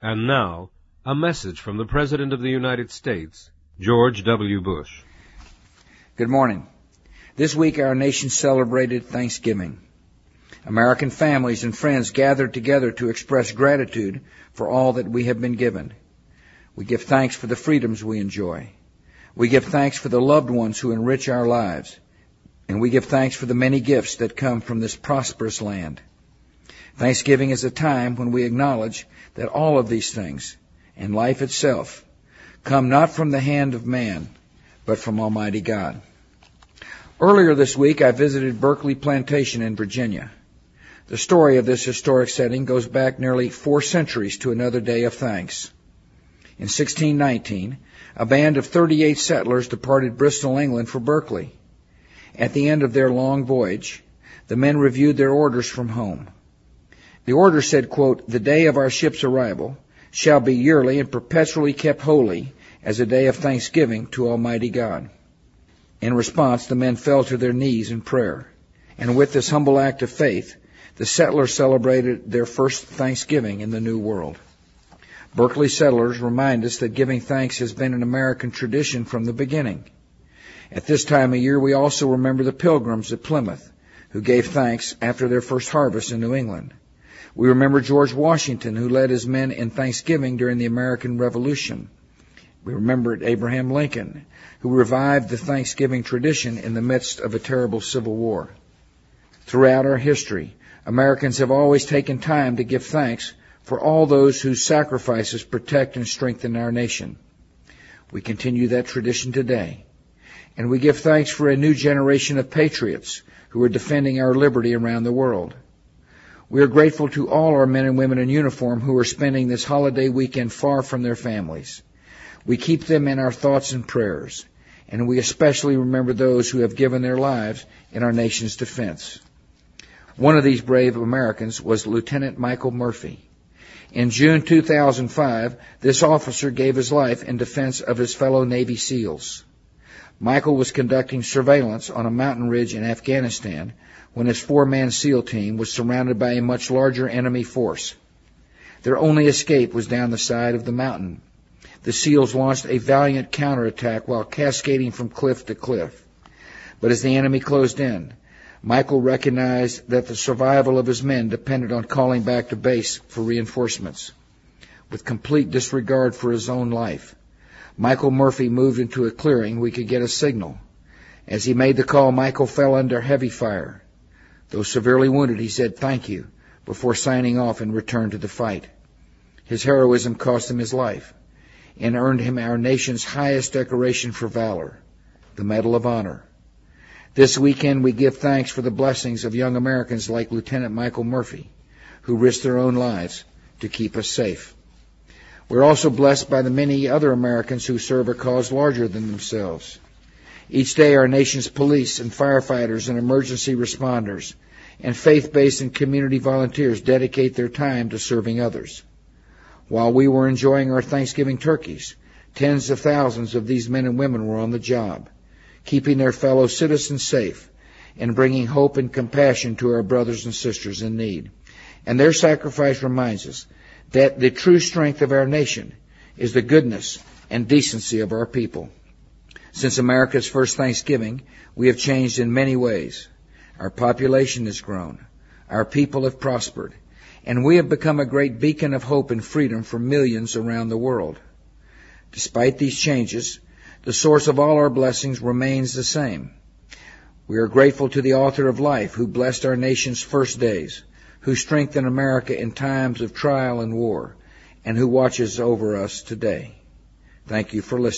And now, a message from the President of the United States, George W. Bush. Good morning. This week our nation celebrated Thanksgiving. American families and friends gathered together to express gratitude for all that we have been given. We give thanks for the freedoms we enjoy. We give thanks for the loved ones who enrich our lives. And we give thanks for the many gifts that come from this prosperous land. Thanksgiving is a time when we acknowledge that all of these things, and life itself, come not from the hand of man, but from Almighty God. Earlier this week, I visited Berkeley Plantation in Virginia. The story of this historic setting goes back nearly 4 centuries to another day of thanks. In 1619, a band of 38 settlers departed Bristol, England for Berkeley. At the end of their long voyage, the men reviewed their orders from home. The order said, quote, "The day of our ship's arrival shall be yearly and perpetually kept holy as a day of thanksgiving to Almighty God." In response, the men fell to their knees in prayer. And with this humble act of faith, the settlers celebrated their first Thanksgiving in the New World. Berkeley settlers remind us that giving thanks has been an American tradition from the beginning. At this time of year, we also remember the Pilgrims at Plymouth, who gave thanks after their first harvest in New England. We remember George Washington, who led his men in thanksgiving during the American Revolution. We remember Abraham Lincoln, who revived the Thanksgiving tradition in the midst of a terrible civil war. Throughout our history, Americans have always taken time to give thanks for all those whose sacrifices protect and strengthen our nation. We continue that tradition today, and we give thanks for a new generation of patriots who are defending our liberty around the world. We are grateful to all our men and women in uniform who are spending this holiday weekend far from their families. We keep them in our thoughts and prayers, and we especially remember those who have given their lives in our nation's defense. One of these brave Americans was Lieutenant Michael Murphy. In June 2005, this officer gave his life in defense of his fellow Navy SEALs. Michael was conducting surveillance on a mountain ridge in Afghanistan when his 4-man SEAL team was surrounded by a much larger enemy force. Their only escape was down the side of the mountain. The SEALs launched a valiant counterattack while cascading from cliff to cliff. But as the enemy closed in, Michael recognized that the survival of his men depended on calling back to base for reinforcements. With complete disregard for his own life, Michael Murphy moved into a clearing we could get a signal. As he made the call, Michael fell under heavy fire. Though severely wounded, he said thank you before signing off and returned to the fight. His heroism cost him his life and earned him our nation's highest decoration for valor, the Medal of Honor. This weekend we give thanks for the blessings of young Americans like Lieutenant Michael Murphy, who risked their own lives to keep us safe. We're also blessed by the many other Americans who serve a cause larger than themselves. Each day our nation's police and firefighters and emergency responders and faith-based and community volunteers dedicate their time to serving others. While we were enjoying our Thanksgiving turkeys, tens of thousands of these men and women were on the job, keeping their fellow citizens safe and bringing hope and compassion to our brothers and sisters in need. And their sacrifice reminds us that the true strength of our nation is the goodness and decency of our people. Since America's first Thanksgiving, we have changed in many ways. Our population has grown, our people have prospered, and we have become a great beacon of hope and freedom for millions around the world. Despite these changes, the source of all our blessings remains the same. We are grateful to the Author of life who blessed our nation's first days, who strengthened America in times of trial and war, and who watches over us today. Thank you for listening.